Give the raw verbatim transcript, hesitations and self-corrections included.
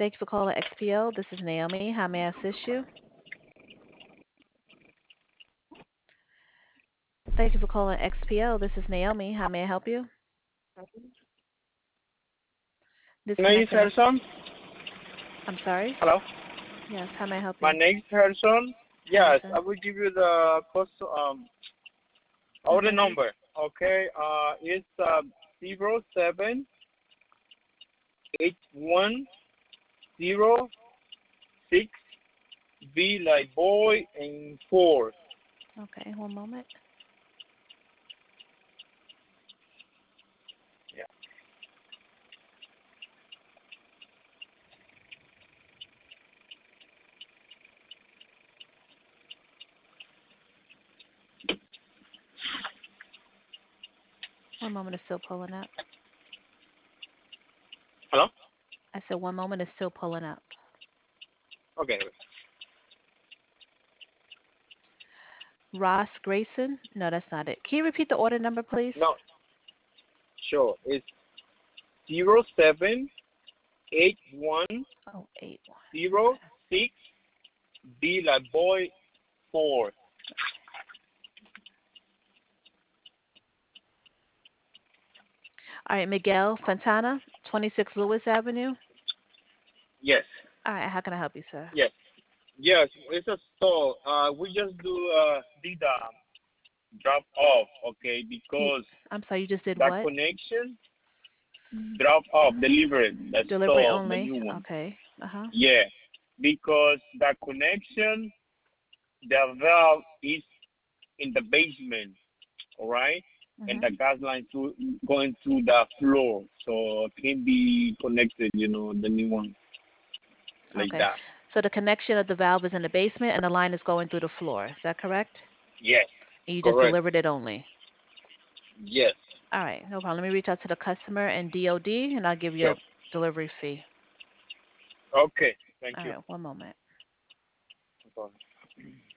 Thank you for calling X P O. This is Naomi. How may I assist you? Thank you for calling X P O. This is Naomi. How may I help you? My name is Disconnecting. Harrison. I'm sorry? Hello. Yes, how may I help My you? name is Harrison. Yes, I Harrison. will give you the cost um order Mm-hmm. number. Okay. Uh, it's uh zero seven eight one zero six B like boy and four. Okay, one moment. Yeah. One moment is still pulling up. Hello. I said one moment is still pulling up. Okay. Ross Grayson? No, that's not it. Can you repeat the order number, please? No. Sure. It's zero seven eight one Oh, eight one. zero Okay. six B like boy four. All right, Miguel Fontana, twenty-six Lewis Avenue. Yes. All right, how can I help you, sir? Yes. Yes. It's a stall. Uh, we just do uh did a drop off, okay, You, because I'm sorry, you just did that what? connection drop off delivered the Delivery stall, the only? new one. Okay. Uh-huh. Yeah, because that connection, the valve is in the basement, all right, and Mm-hmm. the gas line to going to the floor, so it can be connected, you know, the new one like Okay. that. So the connection of the valve is in the basement and the line is going through the floor. Is that correct? Yes, And you just correct. delivered it only. Yes, All right, no problem. Let me reach out to the customer and D O D and I'll give you sure. a delivery fee. Okay, thank All you. right, one moment. No problem.